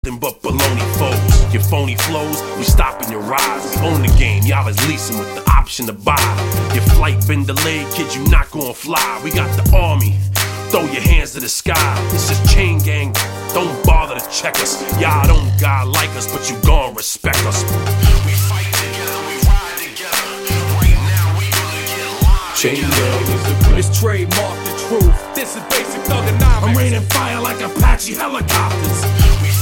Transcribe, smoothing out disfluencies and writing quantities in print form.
nothing but baloney foes. Your phony flows, we stopping your rise. We own the game, y'all is leasing with the option to buy. Your flight been delayed, kid, you not gonna fly. We got the army, throw your hands to the sky. This is chain gang, don't bother to check us. Y'all don't God like us, but you gon' respect us. We fight together, we ride together. Right now we gonna get live. Chain gang is the greatest. It's trademark the truth. This is basic thug and I'm raining fire like Apache helicopters. We